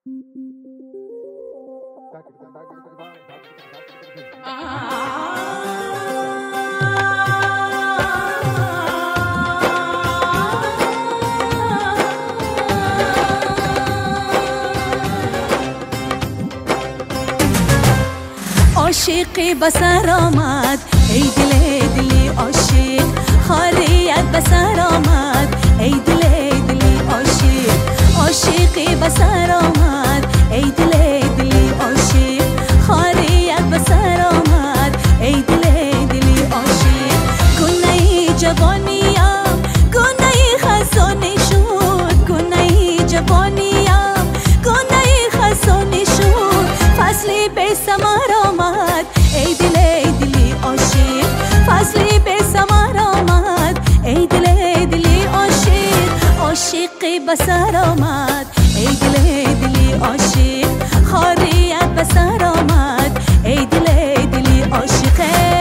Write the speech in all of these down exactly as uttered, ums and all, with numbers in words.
عاشقی بسر آمد ای دل دلی عاشق، خاریت بسر آمد ای دل دلی عاشق. عاشقی بسر آمد ای دل دلی عاشق، خاریت بسر آمد ای دل دلی عاشق. گونه جوانیم گونه خزانی شد، گونه جوانیم گونه خزانی شد. فصلی به ثمر آمد ای دل دلی عاشق، فصلی به ثمر آمد ای دل دلی عاشق. عاشقی بسر آمد ای دل دلی عاشق، خاریت بسر آمد ای دل دلی عاشق.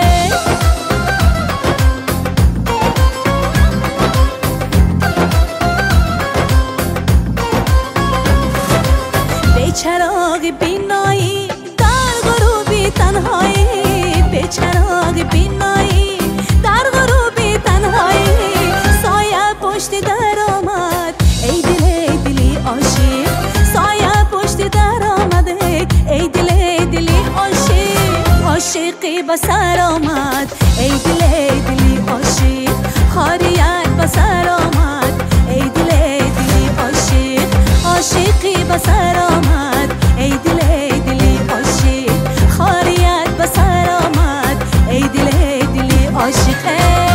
به چراغ بینایی در غروبی تنهایی، به چراغ بینایی در غروبی تنهایی. سایه پشت در آمد ای دل دلی عاشق، سایه پشت در آمد ای دل دلی عاشق. عاشقی بسر آمد ای دل دلی عاشق، خاریت بسر آمد ای دل دلی عاشق. عاشقی بسر آمد ای دل دلی عاشق، خاریت بسر آمد ای دل دلی عاشق.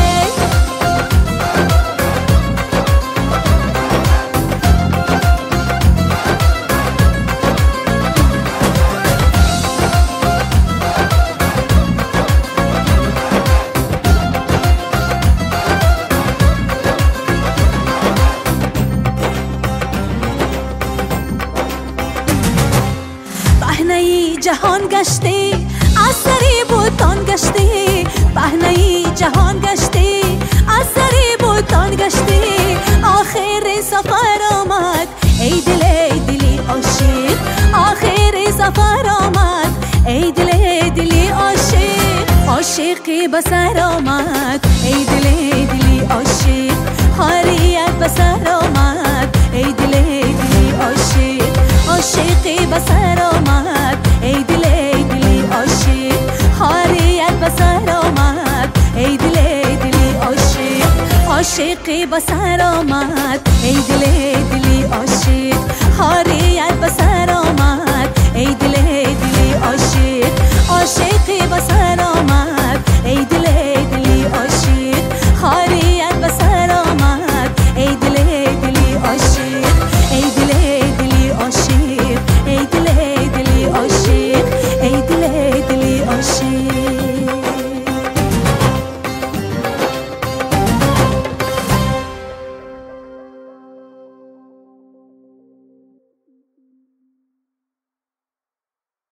پهنه جهان گشتی از سری بوتان گشتی، پهنه جهان گشتی از سری بوتان گشتی. آخر سفر آمد ای دل دلی عاشق، آخر سفر آمد ای دل دلی عاشق. عاشقی بسر آمد ای دل دلی عاشق، خاریت بسر آمد ای دل دلی عاشق. عاشقی بسر آمد ای دل دلی عاشق، خاریت بسر آمد ای دل دلی عاشق. عاشقی بسر آمد ای دل دلی عاشق، خاریت